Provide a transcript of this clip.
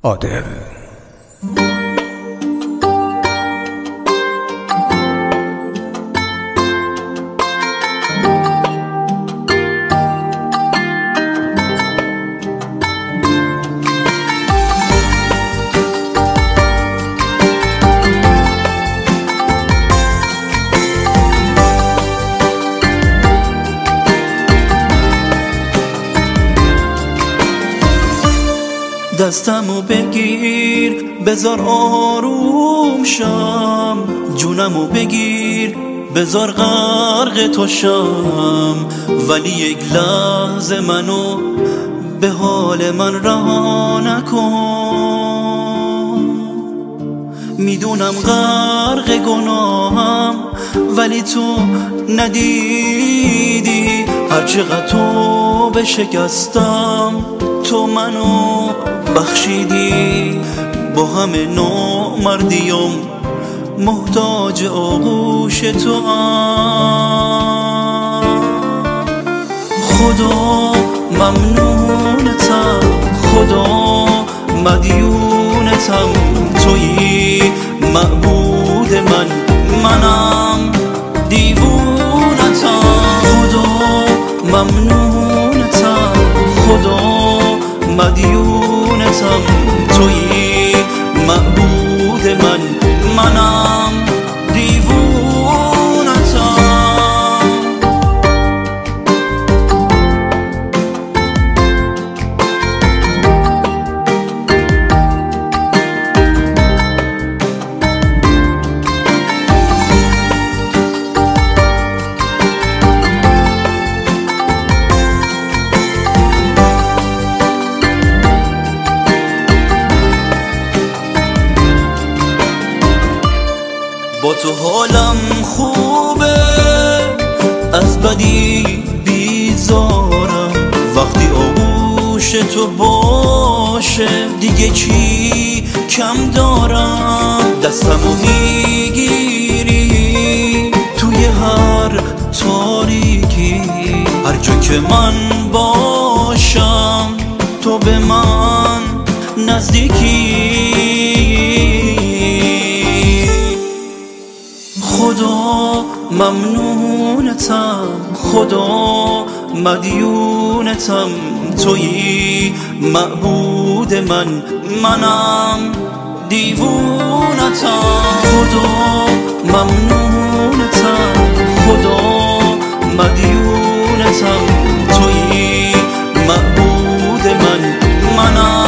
عادل. دستمو بگیر بذار آروم شم، جونمو بگیر بذار غرق تو شم، ولی یک لحظه منو به حال من رها نکن. میدونم غرق گناهم ولی تو ندیدی، هرچقدر تو بشکستم تو منو بخشیدی. با همه نامردیم محتاج آغوش تو هم. خدا ممنونتم، خدا مدیونتم، تویی معبود من، منم دیوونتم. خدا ممنونتم، خدا مدیونتم، تویی معبود من، منم دیوونتم. با تو حالم خوبه، از بدی بیزارم، وقتی آغوش تو باشه دیگه چی کم دارم. دستمو میگیری توی هر تاریکی، هر جا که من باشم تو به من نزدیکی. خدا ممنونتم، خدا مدیونتم، تویی معبود من، منم دیوونتم. خدا ممنونتم، خدا مدیونتم، تویی معبود من، منم